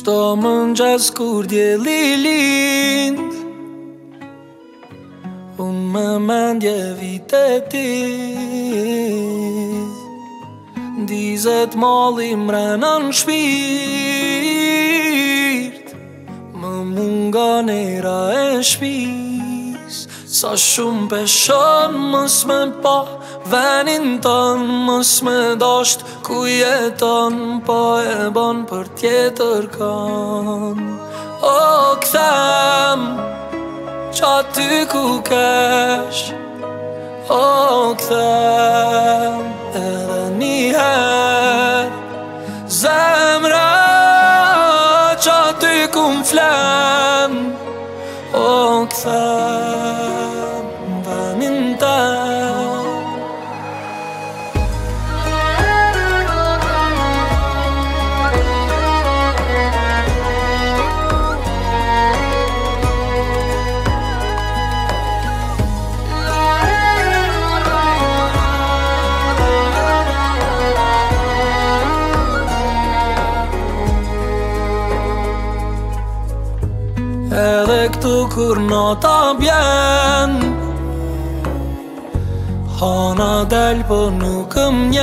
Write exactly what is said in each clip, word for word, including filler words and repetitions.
Çdo mëngjes kur djeli lind, unë me mendje vite ti. Ndizet malli mrena n'shpirt, më mungon era e shpis. Sa shumë peshon mës me pa venin ton, mës me dasht ku jeton, po e bon për tjetër kan. O kthem qa ty ku kesh, o kthem edhe njëher. Zemra qa ty ku m'flem, o kthem venin tem. Edhe këtu kur nota bjen, hana del po nuk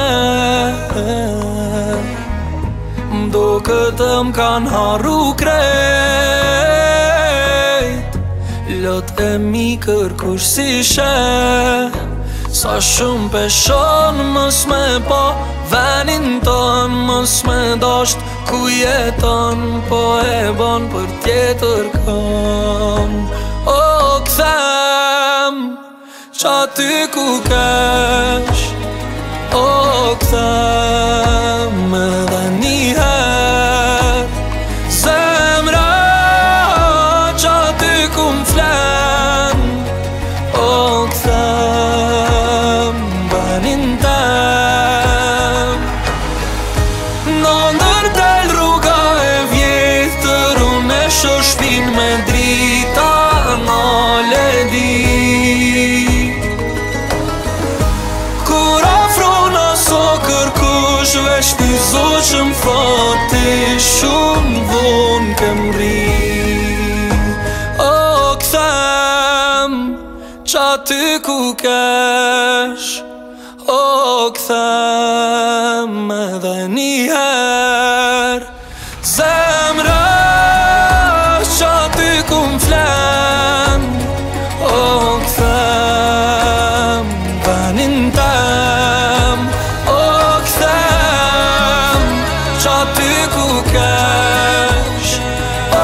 m'njen. Mdo këtë m'kan harru krejt, lot e mi kërkush si she. Sa shumë peshon mës me pa venin ton, mës me dasht ku jeton, po e bon për tjetër kan. O kthem qa ty ku kesh, o kthem edhe njëher. Zemra qa ty ku m'flen, o kthem venin tem. Në ndër del rruga e vjetër, unë e sho shpin me drita në ledi. Kur afrona so kërkush, vesh t'i zot që m'fati shumë dhun kem ri. O kthem qa ty ku kesh, o kthem edhe njëher. Zemra qa ty ku m'flen, o kthem venin tem. O kthem qa ty ku kesh, o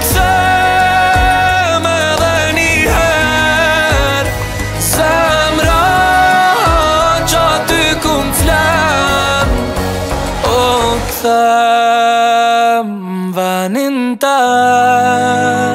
kthem edhe njëher. Zemra qa ty ku m'flen, o kthem venin tem.